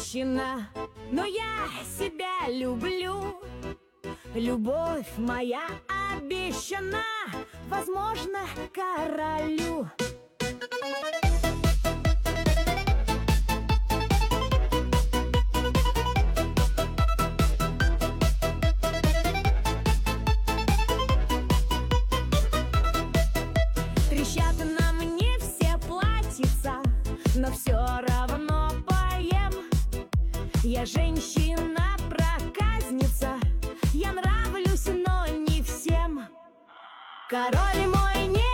женщина, но я себя люблю. Любовь моя обещана, возможно, королю. Трещат на мне все платьица, но все равно поем. Я женщина-проказница, я нравлюсь, но не всем. Король мой не